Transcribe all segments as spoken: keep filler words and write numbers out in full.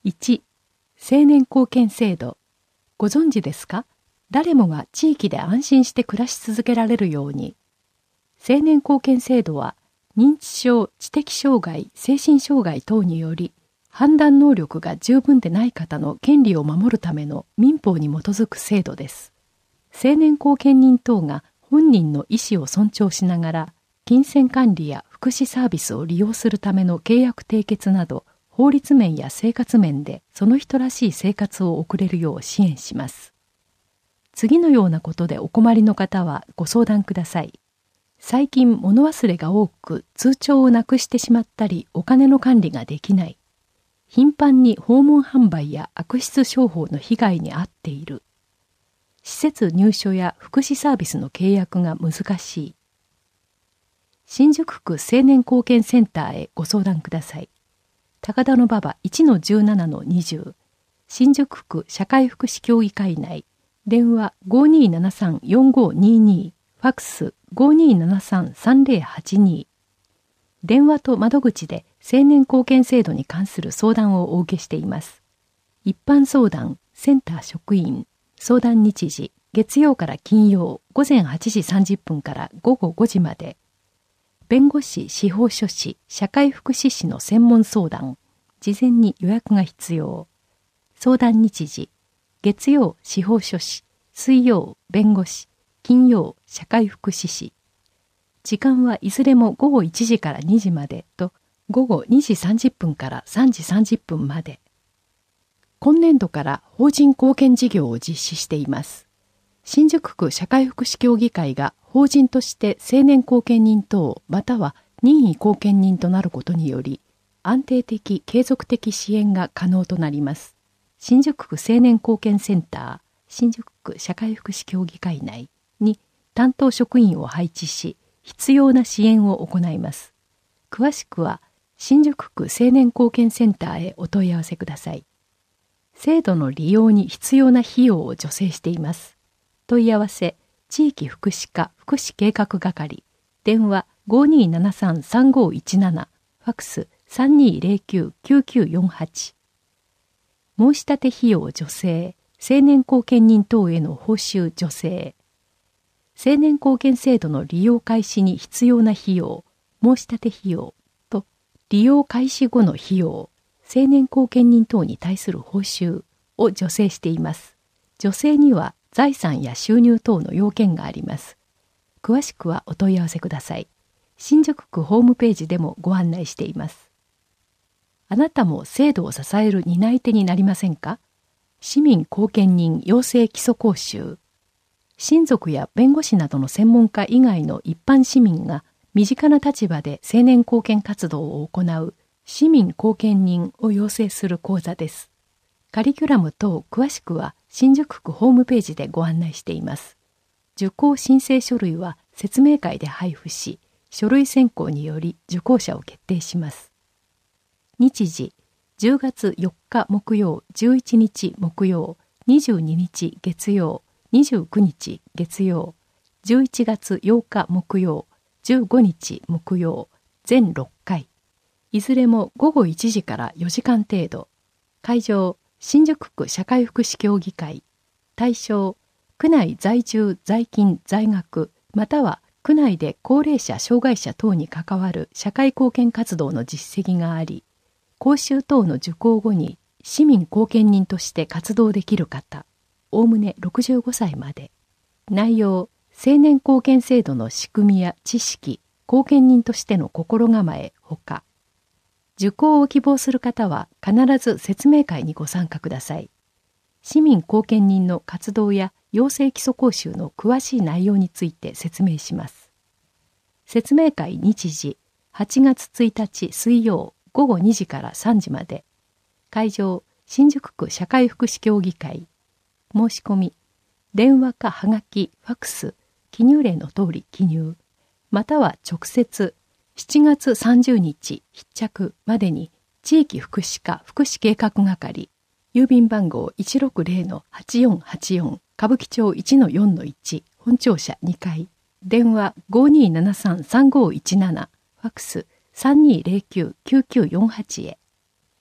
いち、青年貢献制度。ご存知ですか？誰もが地域で安心して暮らし続けられるように。青年貢献制度は、認知症、知的障害、精神障害等により、判断能力が十分でない方の権利を守るための民法に基づく制度です。青年後見人等が本人の意思を尊重しながら、金銭管理や福祉サービスを利用するための契約締結など、法律面や生活面でその人らしい生活を送れるよう支援します。次のようなことでお困りの方はご相談ください。最近物忘れが多く通帳をなくしてしまったりお金の管理ができない。頻繁に訪問販売や悪質商法の被害に遭っている。施設入所や福祉サービスの契約が難しい。新宿区青年貢献センターへご相談ください。高田馬場 いちのじゅうななのにじゅう、新宿区社会福祉協議会内、電話 ごにーななさんよんごにーにー、ファックス ごにーななさんさんぜろはちに、電話と窓口で青年貢献制度に関する相談をお受けしています。一般相談、センター職員、相談日時、月曜から金曜、午前はちじさんじゅっぷんから午後ごじまで。弁護士、司法書士、社会福祉士の専門相談、事前に予約が必要。相談日時、月曜、司法書士、水曜、弁護士、金曜、社会福祉士。時間はいずれも午後いちじからにじまでと、午後にじさんじゅっぷんからさんじさんじゅっぷんまで。今年度から法人貢献事業を実施しています。新宿区社会福祉協議会が法人として青年貢献人等または任意貢献人となることにより、安定的継続的支援が可能となります。新宿区青年貢献センター、新宿区社会福祉協議会内に担当職員を配置し、必要な支援を行います。詳しくは、新宿区青年貢献センターへお問い合わせください。制度の利用に必要な費用を助成しています。問い合わせ、地域福祉課福祉計画係、電話 ごにーななさんさんごいちなな、ファックス さんにーぜろきゅうきゅうきゅうよんはち。申し立て費用助成、青年貢献人等への報酬助成。青年貢献制度の利用開始に必要な費用、申し立て費用と利用開始後の費用、青年貢献人等に対する報酬を助成しています。助成には財産や収入等の要件があります。詳しくはお問い合わせください。新宿区ホームページでもご案内しています。あなたも制度を支える担い手になりませんか？市民貢献人養成基礎講習。親族や弁護士などの専門家以外の一般市民が身近な立場で青年貢献活動を行う市民貢献人を養成する講座です。カリキュラム等詳しくは新宿区ホームページでご案内しています。受講申請書類は説明会で配布し、書類選考により受講者を決定します。日時、じゅうがつよっか木曜、じゅういちにち木曜、にじゅうににち月曜、にじゅうくにち月曜、じゅういちがつようか木曜、じゅうごにち木曜、全ろっかい。いずれもごごいちじからよじかん程度。会場、新宿区社会福祉協議会。対象、区内在住在勤在学、または区内で高齢者障害者等に関わる社会貢献活動の実績があり、講習等の受講後に市民貢献人として活動できる方。おおむねろくじゅうごさいまで。内容、青年貢献制度の仕組みや知識、貢献人としての心構えほか。受講を希望する方は必ず説明会にご参加ください。市民貢献人の活動や養成基礎講習の詳しい内容について説明します。説明会日時、はちがつついたち水曜ごごにじからさんじまで。会場、新宿区社会福祉協議会。申し込み、電話かはがき、ファックス、記入例の通り記入、または直接、しちがつさんじゅうにち必着までに地域福祉課福祉計画係、郵便番号 いちろくぜろのはちよんはちよん 歌舞伎町 いちのよんのいち、本庁舎にかい、電話 ごにーななさんさんごいちなな、ファックス さんにーぜろきゅうきゅうきゅうよんはち へ。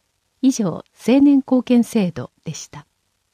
以上、青年貢献制度でした。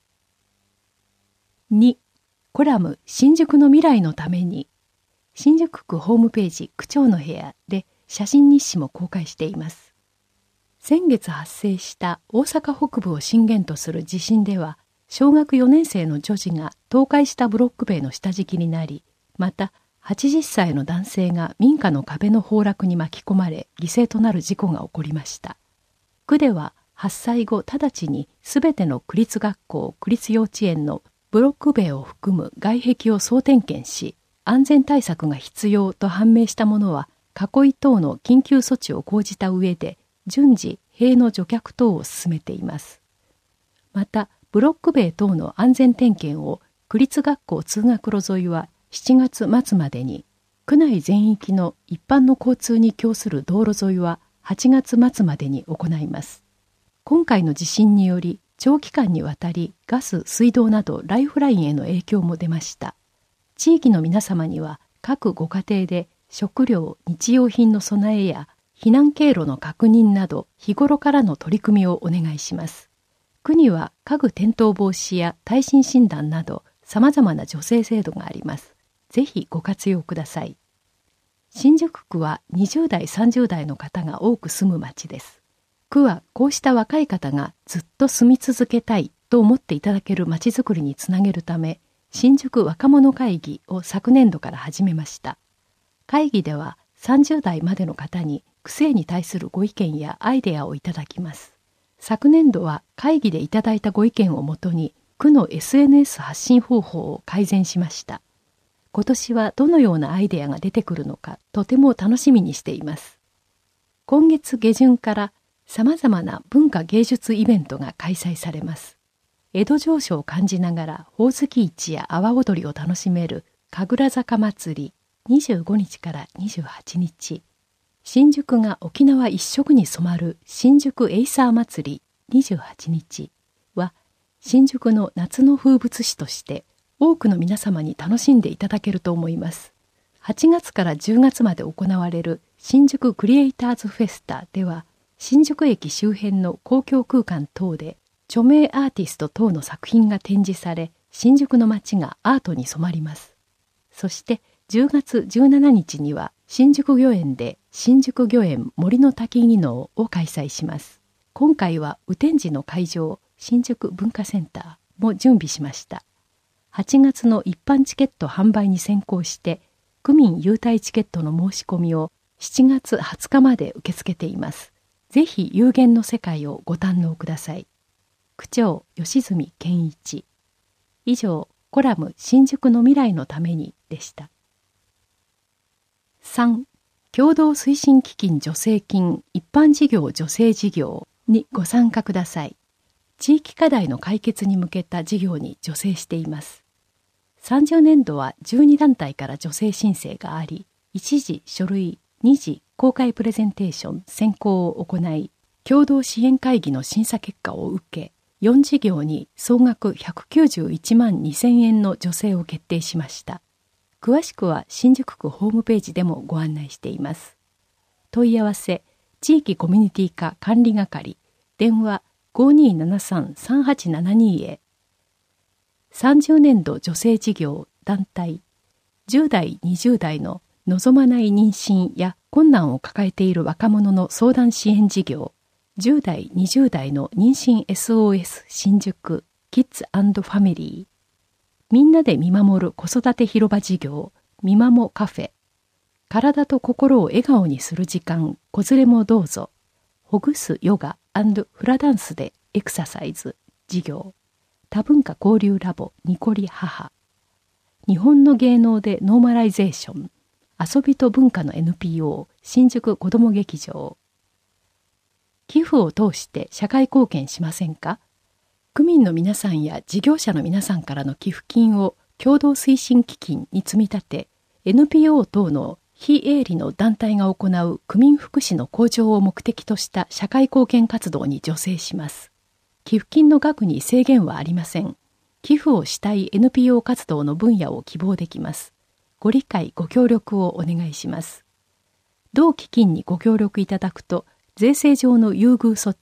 に、コラム新宿の未来のために、新宿区ホームページ区長の部屋で写真日誌も公開しています。先月発生した大阪北部を震源とする地震では、小学よねん生の女児が倒壊したブロック塀の下敷きになり、またはちじゅっさいの男性が民家の壁の崩落に巻き込まれ犠牲となる事故が起こりました。区では発災後直ちにすべての区立学校、区立幼稚園のブロック塀を含む外壁を総点検し、安全対策が必要と判明したものは囲い等の緊急措置を講じた上で順次塀の除却等を進めています。またブロック塀等の安全点検を区立学校通学路沿いはしちがつ末までに、区内全域の一般の交通に供する道路沿いははちがつ末までに行います。今回の地震により長期間にわたりガス、水道などライフラインへの影響も出ました。地域の皆様には各ご家庭で食料、日用品の備えや避難経路の確認など日頃からの取り組みをお願いします。区には家具転倒防止や耐震診断など様々な助成制度があります。ぜひご活用ください。新宿区はにじゅうだい、さんじゅうだいの方が多く住む町です。区はこうした若い方がずっと住み続けたいと思っていただける町づくりにつなげるため、新宿若者会議を昨年度から始めました。会議ではさんじゅうだいまでの方に区政に対するご意見やアイデアをいただきます。昨年度は会議でいただいたご意見をもとに区の エスエヌエス 発信方法を改善しました。今年はどのようなアイデアが出てくるのかとても楽しみにしています。今月下旬から様々な文化芸術イベントが開催されます。江戸情緒を感じながらほおずき市や阿波踊りを楽しめる神楽坂祭りにじゅうごにちからにじゅうはちにち、新宿が沖縄一色に染まる新宿エイサー祭りにじゅうはちにちは新宿の夏の風物詩として多くの皆様に楽しんでいただけると思います。はちがつからじゅうがつまで行われる新宿クリエイターズフェスタでは新宿駅周辺の公共空間等で著名アーティスト等の作品が展示され、新宿の街がアートに染まります。そしてじゅうがつじゅうしちにちには新宿御苑で新宿御苑森の滝技能を開催します。今回は雨天時の会場新宿文化センターも準備しました。はちがつの一般チケット販売に先行して区民優待チケットの申し込みをしちがつはつかまで受け付けています。ぜひ有限の世界をご堪能ください。区長吉住健一。以上、コラム新宿の未来のためにでした。さん. 共同推進基金助成金一般事業助成事業にご参加ください。地域課題の解決に向けた事業に助成しています。さんじゅうねんどはじゅうにだんたいから助成申請があり、いちじ書類、にじ公開プレゼンテーション選考を行い、共同支援会議の審査結果を受け、よんじぎょうに総額ひゃくきゅうじゅういちまんにせんえんの助成を決定しました。詳しくは新宿区ホームページでもご案内しています。問い合わせ、地域コミュニティ課管理係、電話 ごにーななさんさんはちななに へ。さんじゅうねんど助成事業団体、じゅうだい、にじゅうだいの望まない妊娠や困難を抱えている若者の相談支援事業、じゅうだい、にじゅうだいの妊娠 エスオーエス 新宿キッズ&ファミリー、みんなで見守る子育て広場事業、みまもカフェ、体と心を笑顔にする時間、子連れもどうぞ、ほぐすヨガ&フラダンスでエクササイズ事業、多文化交流ラボニコリ母、日本の芸能でノーマライゼーション、遊びと文化の エヌピーオー 新宿子ども劇場。寄付を通して社会貢献しませんか？区民の皆さんや事業者の皆さんからの寄付金を共同推進基金に積み立て、エヌピーオー 等の非営利の団体が行う区民福祉の向上を目的とした社会貢献活動に助成します。寄付金の額に制限はありません。寄付をしたい エヌピーオー 活動の分野を希望できます。ご理解ご協力をお願いします。同基金にご協力いただくと、税制上の優遇措置、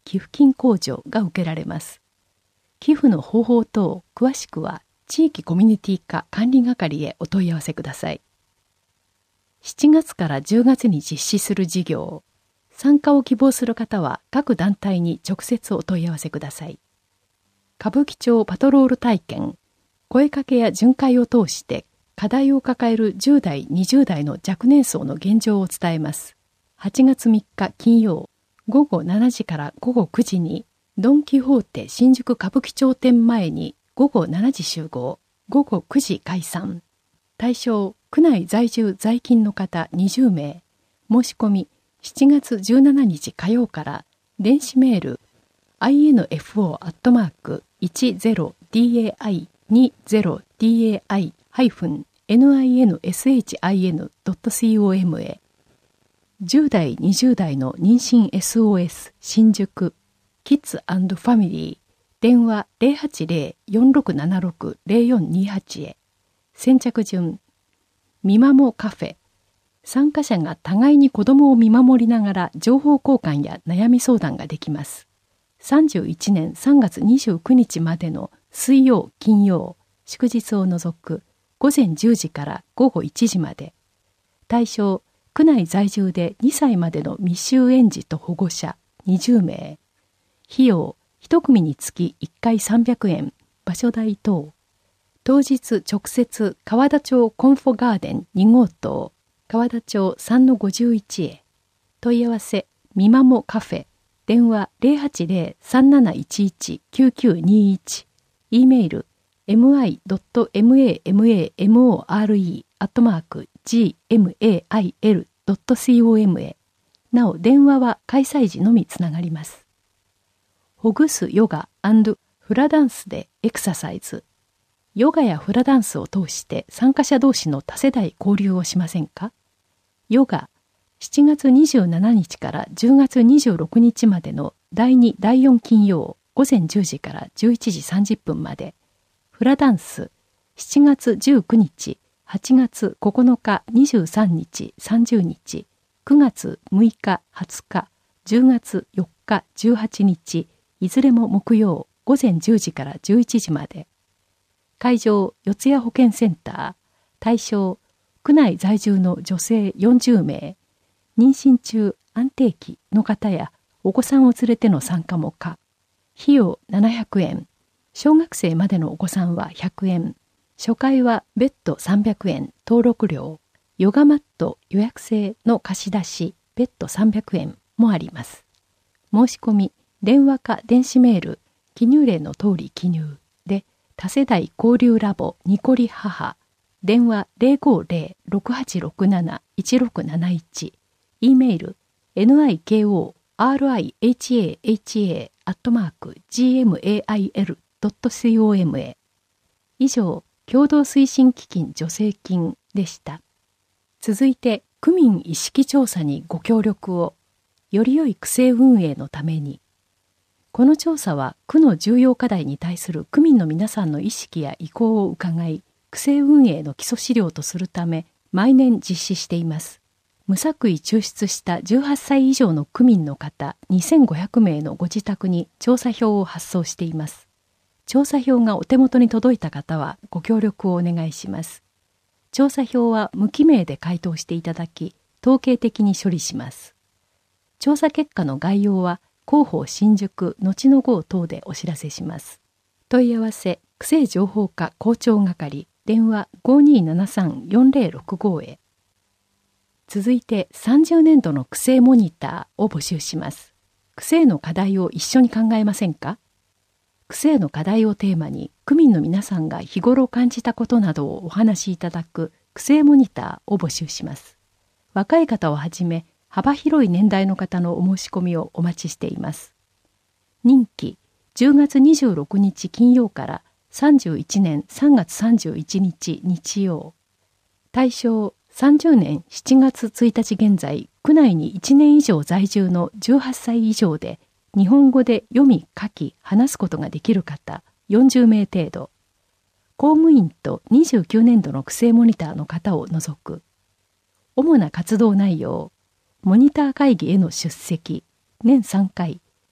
寄付金控除が受けられます。寄付の方法等詳しくは地域コミュニティ課管理係へお問い合わせください。しちがつからじゅうがつに実施する事業、参加を希望する方は各団体に直接お問い合わせください。歌舞伎町パトロール体験、声かけや巡回を通して課題を抱えるじゅう代、にじゅう代の若年層の現状を伝えます。はちがつみっか金曜、ごごしちじからごごくじにドン・キホーテ新宿歌舞伎町店前にごごしちじ集合、ごごくじ解散。対象、区内在住在勤の方にじゅうめい。申し込み、しちがつじゅうしちにち火曜から、電子メール、アイエヌエフオー アットマーク いちぜろディーエーアイにじゅうディーエーアイ ハイフン ニンシン ドット コム へ。じゅう代、にじゅう代の妊娠 エスオーエス 新宿キッズ&ファミリー電話 ゼロはちゼロ よんろくななろく ゼロよんにはち へ。先着順、みまもカフェ。参加者が互いに子供を見守りながら情報交換や悩み相談ができます。さんじゅういちねんさんがつにじゅうくにちまでの水曜、金曜、祝日を除くごぜんじゅうじからごごいちじまで。対象、区内在住でにさいまでの未就園児と保護者にじゅうめい。費用、いち組につきいっかいさんびゃくえん、場所代等。当日直接川田町コンフォガーデンに号棟、川田町 さんのごじゅういち へ。問い合わせ、みまもカフェ。電話 ゼロはちゼロ さんなないちいち きゅうきゅうにいち。e メール エムアイ ドット ママモレ アットマーク ジーエムエーアイエル ドット コム へ。なお電話は開催時のみつながります。ほぐすヨガ&フラダンスでエクササイズ。ヨガやフラダンスを通して参加者同士の多世代交流をしませんか？ヨガ、しちがつにじゅうしちにちからじゅうがつにじゅうろくにちまでのだいに、だいよん金曜、ごぜんじゅうじからじゅういちじさんじゅっぷんまで。フラダンス、しちがつじゅうくにち、はちがつここのか、にじゅうさんにち、さんじゅうにち、くがつむいか、はつか、じゅうがつよっか、じゅうはちにち、いずれも木曜、ごぜんじゅうじからじゅういちじまで。会場、四谷保健センター。対象、区内在住の女性よんじゅうめい。妊娠中、安定期の方やお子さんを連れての参加も可。費用ななひゃくえん。小学生までのお子さんはひゃくえん。初回は別途さんびゃくえん登録料。ヨガマット予約制の貸し出し別途さんびゃくえんもあります。申し込み、電話か電子メール、記入例の通り記入で、多世代交流ラボニコリ母、電話 ゼロごゼロ ろくはちろくなな いちろくなないち、e メール ニコリハハ アットマーク ジーエムエーアイエル ドット コム へ。以上、共同推進基金助成金でした。続いて、区民意識調査にご協力を、より良い区政運営のために。この調査は区の重要課題に対する区民の皆さんの意識や意向を伺い、区政運営の基礎資料とするため、毎年実施しています。無作為抽出したじゅうはっさい以上の区民の方にせんごひゃくめいのご自宅に調査票を発送しています。調査票がお手元に届いた方はご協力をお願いします。調査票は無記名で回答していただき、統計的に処理します。調査結果の概要は、広報新宿後の号等でお知らせします。問い合わせ、区政情報課校長係、電話 ごにーななさん よんぜろろくご へ。続いてさんじゅうねんどの区政モニターを募集します。区政の課題を一緒に考えませんか？区政の課題をテーマに、区民の皆さんが日頃感じたことなどをお話しいただく区政モニターを募集します。若い方をはじめ、幅広い年代の方のお申し込みをお待ちしています。任期じゅうがつにじゅうろくにち金曜からさんじゅういちねんさんがつさんじゅういちにち日曜。対象さんじゅうねんしちがつついたち現在、区内にいちねん以上在住のじゅうはっさい以上で、日本語で読み書き話すことができる方よんじゅうめい程度。公務員とにじゅうきゅうねんどの区政モニターの方を除く。主な活動内容。モニター会議への出席、年さんかい、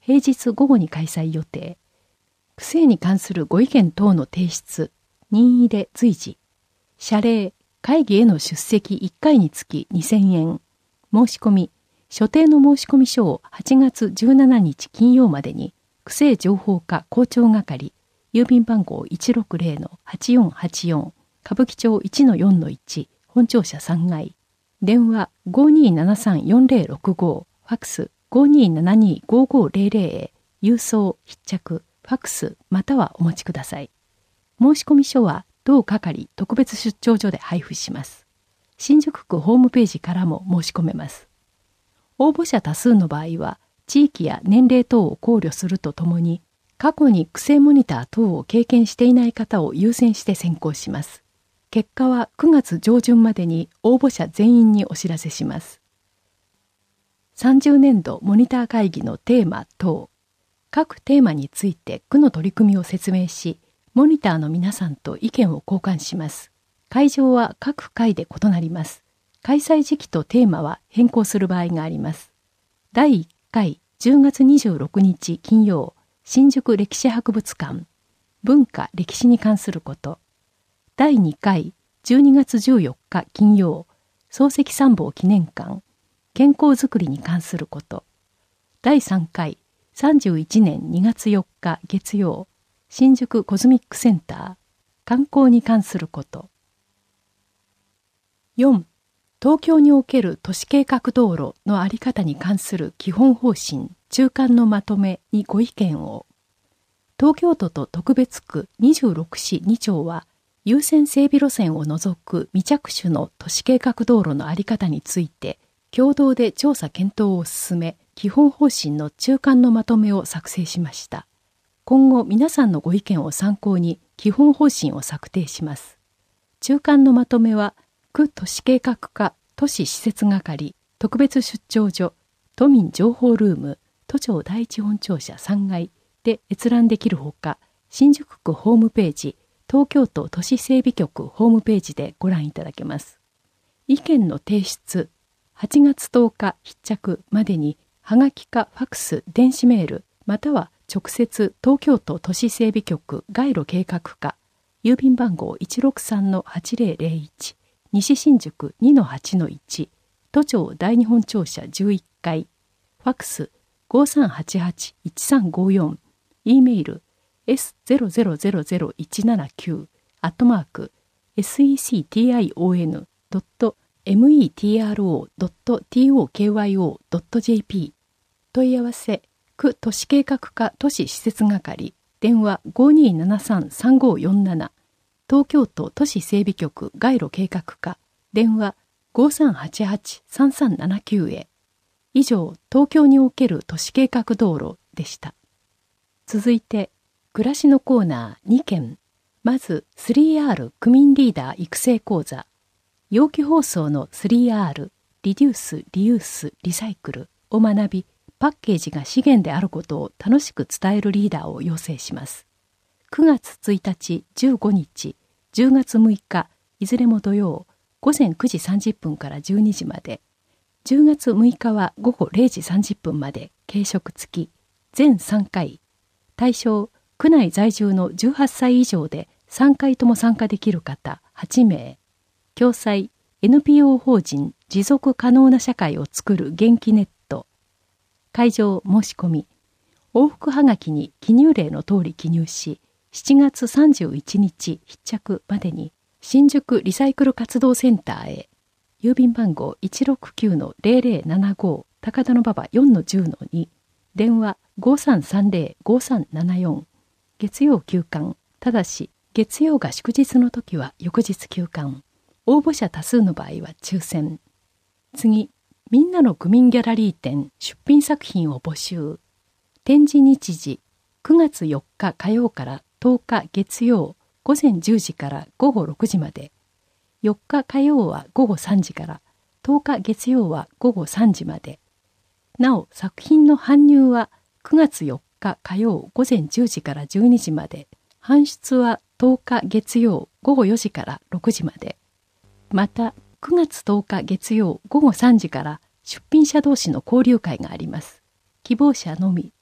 平日午後に開催予定。区政に関するご意見等の提出、任意で随時。謝礼、会議への出席いっかいにつきにせんえん。申し込み、所定の申込書をはちがつじゅうしちにち金曜までに、区政情報課広聴係、郵便番号 いちろくぜろのはちよんはちよん、歌舞伎町 いちのよんのいち、本庁舎さんがい。電話 ごにーななさんよんぜろろくご、ファックス ごにーななにーごごぜろぜろ へ、郵送、必着、ファックスまたはお持ちください。申込書は同係特別出張所で配布します。新宿区ホームページからも申し込めます。応募者多数の場合は、地域や年齢等を考慮するとともに、過去に区政モニター等を経験していない方を優先して選考します。結果はくがつ上旬までに応募者全員にお知らせします。さんじゅうねんどモニター会議のテーマ等、各テーマについて区の取り組みを説明し、モニターの皆さんと意見を交換します。会場は各回で異なります。開催時期とテーマは変更する場合があります。だいいっかいじゅうがつにじゅうろくにち金曜、新宿歴史博物館、文化・歴史に関すること。だいにかいじゅうにがつじゅうよっか金曜、漱石参謀記念館、健康づくりに関すること。だいさんかいさんじゅういちねんにがつよっか月曜、新宿コズミックセンター、観光に関すること。よん. 東京における都市計画道路の在り方に関する基本方針、中間のまとめにご意見を。東京都と特別区にじゅうろくしにちょうは、優先整備路線を除く未着手の都市計画道路の在り方について、共同で調査検討を進め、基本方針の中間のまとめを作成しました。今後皆さんのご意見を参考に基本方針を策定します。中間のまとめは、区都市計画課都市施設係特別出張所都民情報ルーム都庁第一本庁舎さんがいで閲覧できるほか、新宿区ホームページ、東京都都市整備局ホームページでご覧いただけます。意見の提出、はちがつとおか必着までに、はがきかファックス、電子メール、または直接東京都都市整備局街路計画課、郵便番号 いちろくさんのはちぜろぜろいち、西新宿 にのはちのいち、都庁第二本庁舎じゅういっかい、ファックス ごさんはちはちいちさんごよん、E メール エスゼロゼロゼロゼロいちななきゅう アットマーク セクション ドット メトロ ドット トクヨ ドット ジェーピー 問い合わせ区都市計画課都市施設係電話 ごにーななさんさんごよんなな、東京都都市整備局街路計画課電話 ごさんはちはちさんさんななきゅう へ。以上、東京における都市計画道路でした。続いて暮らしのコーナーにけん。まず スリーアール 区民リーダー育成講座。容器包装の スリーアール、リデュース、リユース、リサイクルを学び、パッケージが資源であることを楽しく伝えるリーダーを養成します。くがつついたち、じゅうごにち、じゅうがつむいか、いずれも土曜、ごぜんくじさんじゅっぷんからじゅうにじまで、じゅうがつむいかはごごれいじさんじゅっぷんまで、軽食付き、全さんかい。対象、区内在住のじゅうはっさい以上でさんかいとも参加できる方はちめい。共催 エヌピーオー 法人持続可能な社会をつくる元気ネット。会場申し込み。往復はがきに記入例の通り記入し、しちがつさんじゅういちにち必着までに新宿リサイクル活動センターへ。郵便番号 いちろくきゅうのぜろぜろななご 高田馬場 よんのじゅうのに、電話 ごさんさんぜろごさんななよん。月曜休館。ただし、月曜が祝日の時は翌日休館。応募者多数の場合は抽選。次、みんなの区民ギャラリー展出品作品を募集。展示日時、くがつよっか火曜からとおか月曜、ごぜんじゅうじからごごろくじまで。よっか火曜はごごさんじから、とおか月曜はごごさんじまで。なお、作品の搬入はくがつよっか火曜ごぜんじゅうじからじゅうにじまで。搬出はとおか月曜ごごよじからろくじまで。また、くがつとおか月曜ごごさんじから出品者同士の交流会があります。希望者のみ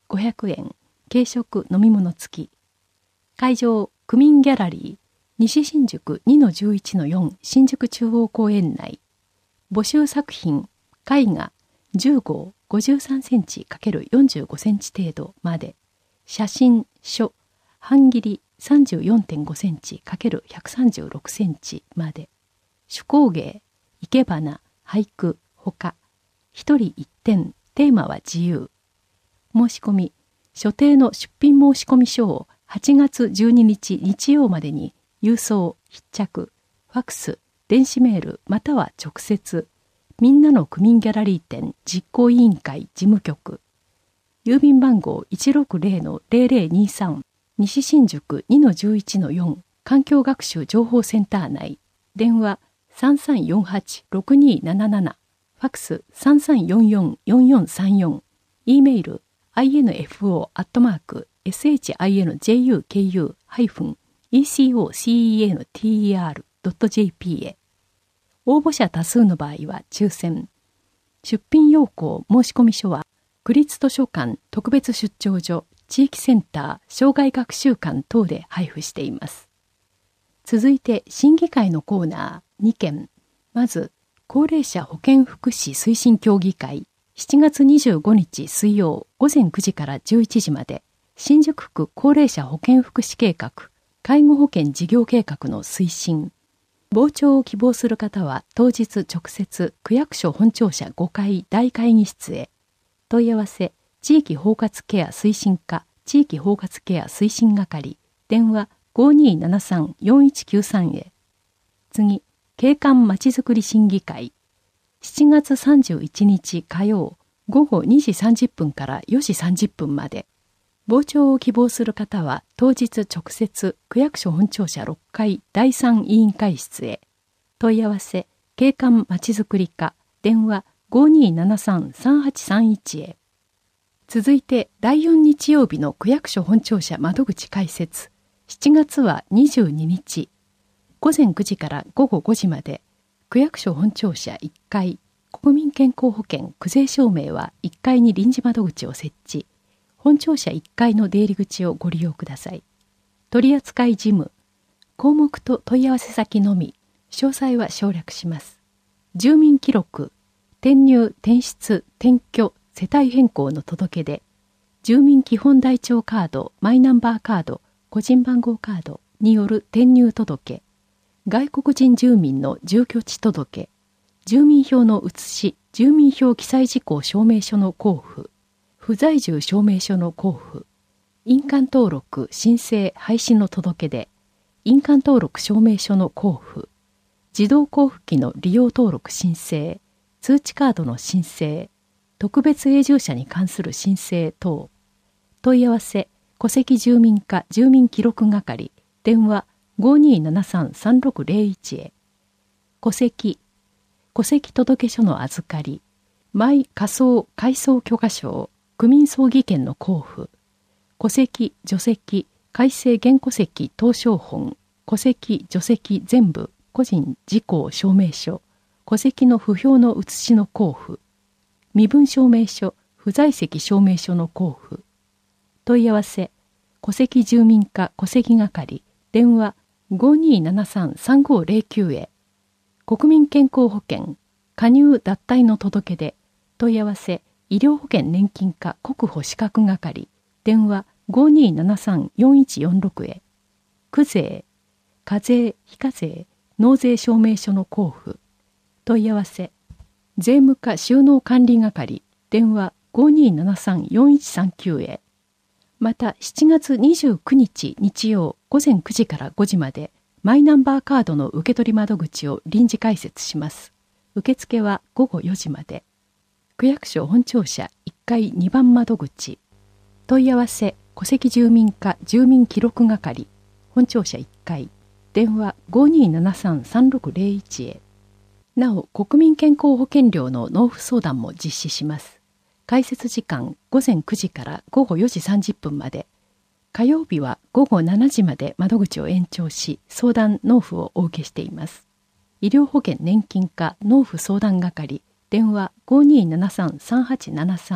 ごひゃくえん、軽食飲み物付き。会場、区民ギャラリー、西新宿 にのじゅういちのよん 新宿中央公園内。募集作品、絵画、じゅう号、ごじゅうさんセンチ×よんじゅうごセンチ程度まで。写真、書、半切り さんじゅうよんてんごセンチ×ひゃくさんじゅうろくセンチまで。手工芸、生け花、俳句、ほか。一人一点、テーマは自由。申し込み、所定の出品申込書をはちがつじゅうににち日曜までに郵送、必着、ファクス、電子メールまたは直接、みんなの区民ギャラリー展実行委員会事務局、郵便番号 いちろくぜろのぜろぜろにさん、西新宿 にのじゅういちのよん 環境学習情報センター内、電話 さんさんよんはちろくにーなななな、ファクス さんさんよんよんよんよんさんよん、e メール アイエヌエフオー アットマーク エスエイチアイエヌジェイユーケーユー ハイフン イーシーオーシーイーエヌティーイーアール ドット ジェーピー へ。応募者多数の場合は抽選。出品要項申込書は区立図書館特別出張所、地域センター、障害学習館等で配布しています。続いて審議会のコーナーにけん。まず、高齢者保健福祉推進協議会、しちがつにじゅうごにち水曜ごぜんくじからじゅういちじまで、新宿区高齢者保健福祉計画、介護保険事業計画の推進。傍聴を希望する方は当日直接区役所本庁舎ごかい大会議室へ。問い合わせ、地域包括ケア推進課、地域包括ケア推進係、電話 ごにーななさんよんいちきゅうさん へ。次、景観まちづくり審議会。しちがつさんじゅういちにち火曜、ごごにじさんじゅっぷんからよじさんじゅっぷんまで。傍聴を希望する方は当日直接区役所本庁舎ろっかいだいさん委員会室へ。問い合わせ、景観まちづくり課、電話 ごにーななさんさんはちさんいち へ。続いてだいよん日曜日の区役所本庁舎窓口開設。しちがつはにじゅうににち。ごぜんくじからごごごじまで、区役所本庁舎いっかい、国民健康保険区税証明はいっかいに臨時窓口を設置。本庁舎いっかいの出入り口をご利用ください。取扱事務、項目と問い合わせ先のみ、詳細は省略します。住民記録、転入、転出、転居、世帯変更の届け出、住民基本台帳カード、マイナンバーカード、個人番号カードによる転入届、外国人住民の住居地届、住民票の写し、住民票記載事項証明書の交付、不在住証明書の交付、印鑑登録申請廃止の届け出、印鑑登録証明書の交付、自動交付機の利用登録申請、通知カードの申請、特別永住者に関する申請等。問い合わせ、戸籍住民課住民記録係、電話 ごにーななさんさんろくぜろいち へ。戸籍、戸籍届書の預かり、マイ仮想改装許可証、区民葬儀券の交付、戸籍、除籍、改正原戸籍謄商本、戸籍、除籍全部、個人事項証明書、戸籍の不評の写しの交付、身分証明書、不在籍証明書の交付。問い合わせ、戸籍住民課戸籍係、電話 ごにーななさんさんごぜろきゅう へ。国民健康保険、加入脱退の届け出、問い合わせ、医療保険年金課国保資格係、電話 ごにーななさんよんいちよんろく へ。区税、課税、非課税、納税証明書の交付。問い合わせ、税務課収納管理係、電話 ごにーななさんよんいちさんきゅう へ。またしちがつにじゅうくにち日曜ごぜんくじからごじまで、マイナンバーカードの受け取り窓口を臨時開設します。受付はごごよじまで。区役所本庁舎いっかいにばん窓口。問い合わせ、戸籍住民課住民記録係、本庁舎いっかい、電話 ごにーななさんさんろくぜろいち へ。なお、国民健康保険料の納付相談も実施します。開設時間ごぜんくじからごごよじさんじゅっぷんまで。火曜日はごごしちじまで窓口を延長し、相談納付をお受けしています。医療保険年金課納付相談係、電話 ごにーななさんさんはちななさん、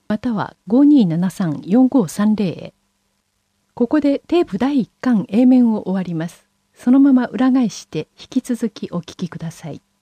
またはごにーななさんよんごさんぜろへ。ここでテープだいいっかん A 面を終わります。そのまま裏返して引き続きお聞きください。